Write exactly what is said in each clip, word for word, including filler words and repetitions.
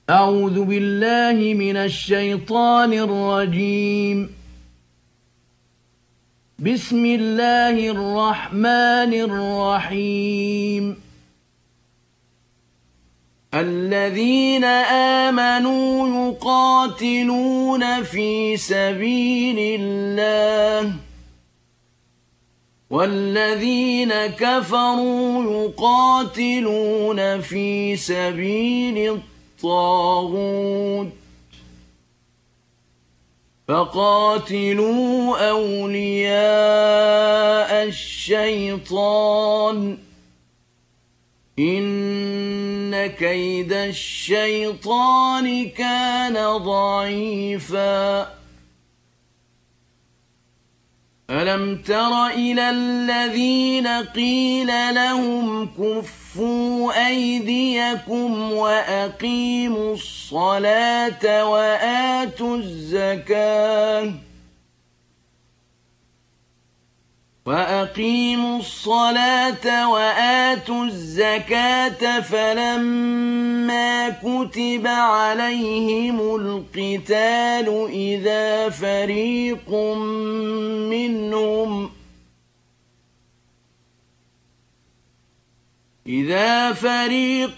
أعوذ بالله من الشيطان الرجيم. بسم الله الرحمن الرحيم. الذين آمنوا يقاتلون في سبيل الله والذين كفروا يقاتلون في سبيل الطاغوت فقاتلوا أولياء الشيطان إن كيد الشيطان كان ضعيفا. ألم تر إلى الذين قيل لهم كفوا أيديكم وأقيموا الصلاة وآتوا الزكاة وأقيموا الصلاة وآتوا الزكاة فلما كتب عليهم القتال إذا فريق منهم إذا فريق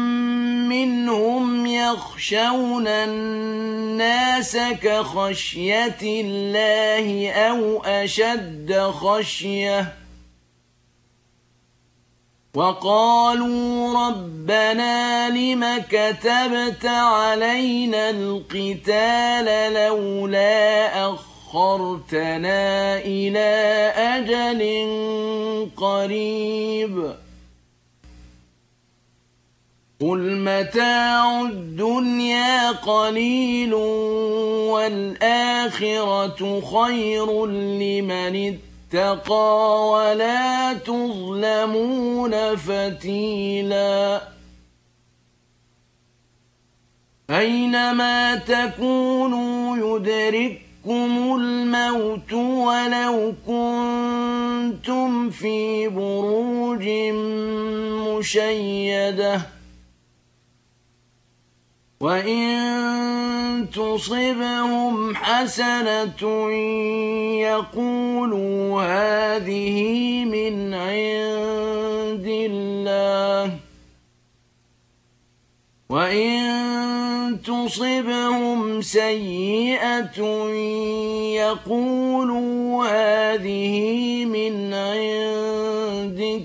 منهم يخشون الناس كخشية الله أو أشد خشية وقالوا ربنا لم كتبت علينا القتال لولا أخرتنا إلى أجل قريب قل متاع الدنيا قليل والآخرة خير لمن اتقى ولا تظلمون فتيلا. أينما تكونوا يدرككم الموت ولو كنتم في بروج مشيدة وإن تصبهم حسنة يقولوا هذه من عند الله وإن تصبهم سيئة يقولوا هذه من عندك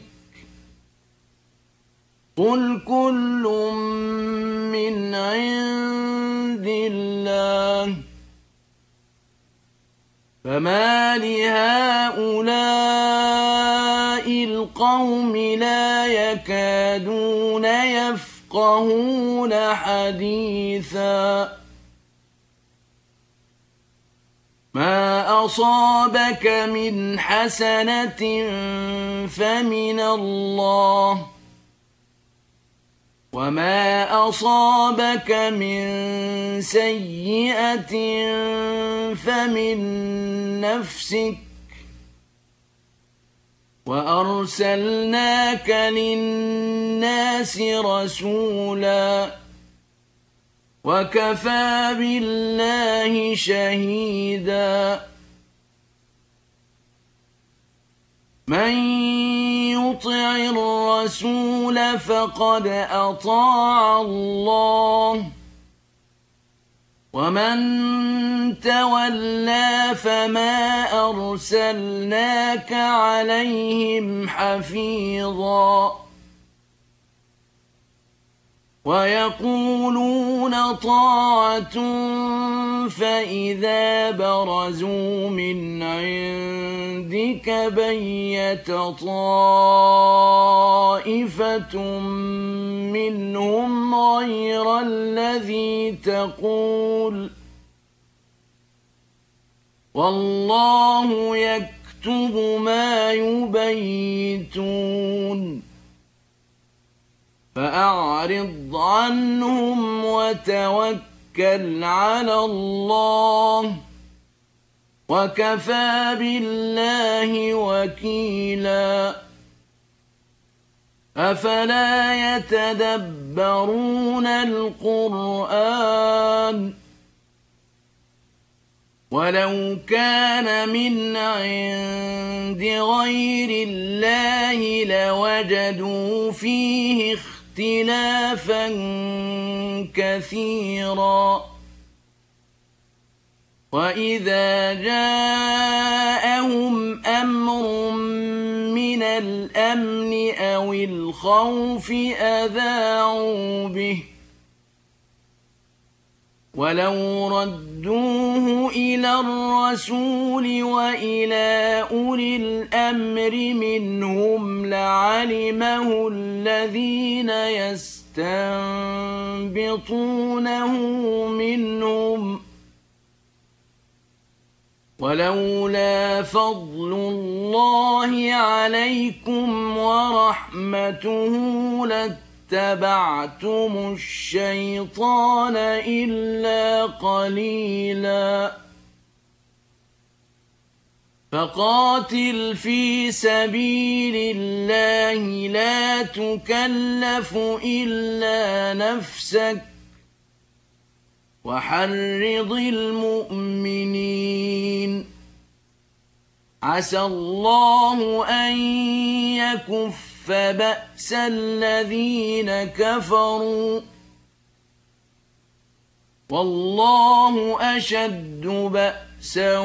قل كل من عند الله فما لهؤلاء القوم لا يكادون يفقهون حديثا. ما أصابك من حسنة فمن الله وما أصابك من سيئة فمن نفسك وأرسلناك للناس رسولا وكفى بالله شهيدا. من يطع الرسول فقد أطاع الله ومن تولى فما أرسلناك عليهم حفيظا ويقولون طاعة فإذا برزوا من عندك بيت طائفة منهم غير الذي تقول والله يكتب ما يبيتون فأعرض عنهم وتوكل على الله وكفى بالله وكيلا. أفلا يتدبرون القرآن ولو كان من عند غير الله لوجدوا فيه اختلافا كثيرا وإذا جاءهم أمر من الأمن أو الخوف أذاعوا به ولو ردوه إلى الرسول وإلى أولي الأمر منهم لعلمه الذين يستنبطونه منهم ولولا فضل الله عليكم ورحمته لاتبعتم الشيطان إلا قليلا فقاتل في سبيل الله لا تكلف إلا نفسك وحرض المؤمنين عسى الله أن يكف بأس الذين كفروا والله أشد بأسا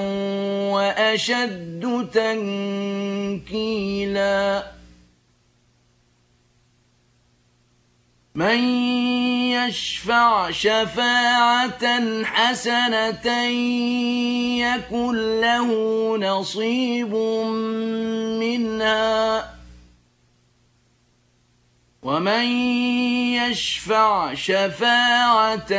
وأشد تنكيلا من يشفع شفاعة حسنة يكن له نصيب منها ومن يشفع شفاعة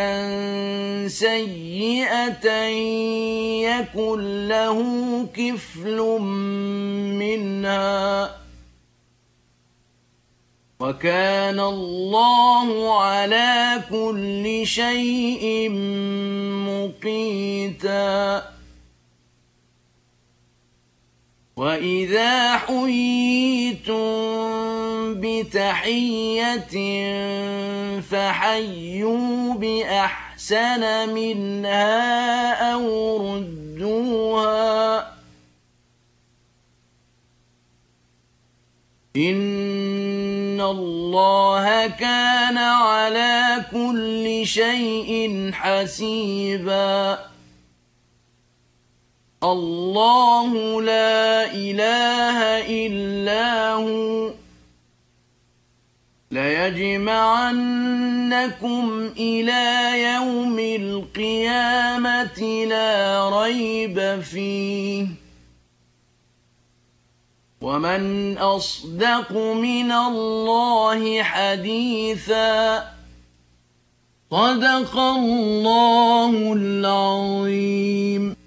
سيئة يكن له كفل منها وكان الله على كل شيء مقيتا وإذا حييتم بتحية فحيوا بأحسن منها أو ردوها إن الله كان على كل شيء حسيبا الله لا إله إلا هو ليجمعنكم إلى يوم القيامة لا ريب فيه ومن أصدق من الله حديثا صدق الله العظيم.